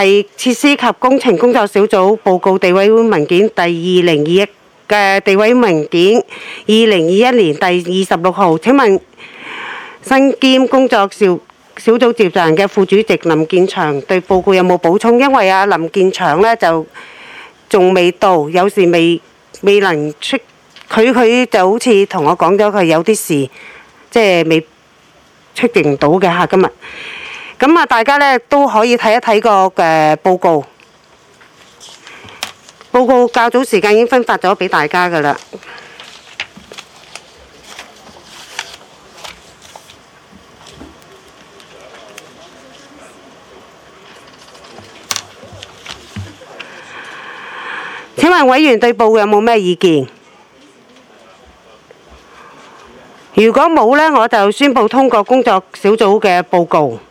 係設施及工程工作小組報告地委會文件第2021嘅地委文件2021年第26號。請問身兼工作小組召集人嘅副主席林建祥對報告有冇補充？因為林建祥呢就仲未到，有時未能出，佢就好似同我講咗佢有啲事，即係未出席唔到嘅嚇今日。咁大家呢都可以睇一睇個報告。報告較早時間已經分發咗俾大家㗎啦。請問委員對報告有冇咩意見？如果冇呢，我就宣布通過工作小組嘅報告。